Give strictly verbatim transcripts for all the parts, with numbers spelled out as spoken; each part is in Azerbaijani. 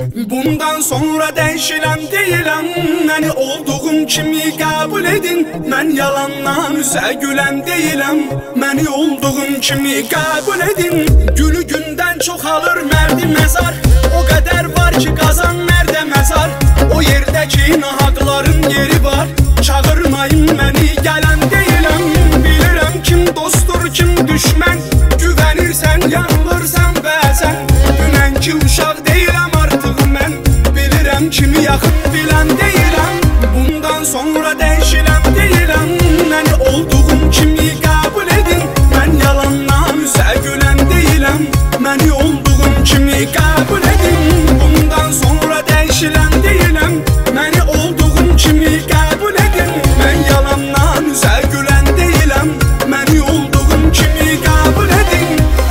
Bundan sonra dəyişiləm deyiləm, məni olduğum kimi qəbul edin. Mən yalandan üzə gülən deyiləm, məni olduğum kimi qəbul edin. Gülü gündən çoxalır mərdi məzar, o qədər var ki qazan mərdə məzar. O yerdəki nahaqların yeri var, çağırmayın məni gələn deyiləm. Bilirəm kim dostdur kim düşmən, güvənirsən yanılırsan bəzən. Dünənki uşaq deyiləm artıq mən, bilirəm kimi yaxın bilən deyiləm. Bundan sonra dəyişiləm deyiləm, məni olduğum kimi qəbul edin. Mən yalandan üzə gülən deyiləm, məni olduğum kimi qəbul edin. Bundan sonra dəyişiləm deyiləm, məni olduğum kimi qəbul edin. Mən yalandan üzə gülən deyiləm, məni olduğum kimi qəbul edin.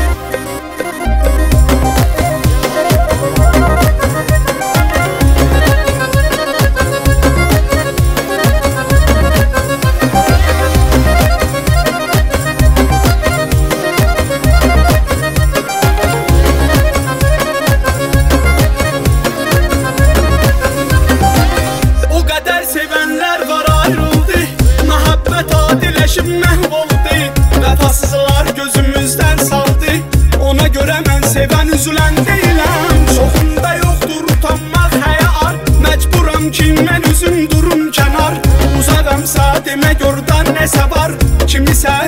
Məhv oldu, vəfasızlar gözümüzdən saldı. Ona görə mən sevən üzülən deyiləm. Çoxunda yoxdur utanmaq həyar, məcburam ki mən üzüm durum kənar. Uzaqamsa demək orada nəsə var, kimisə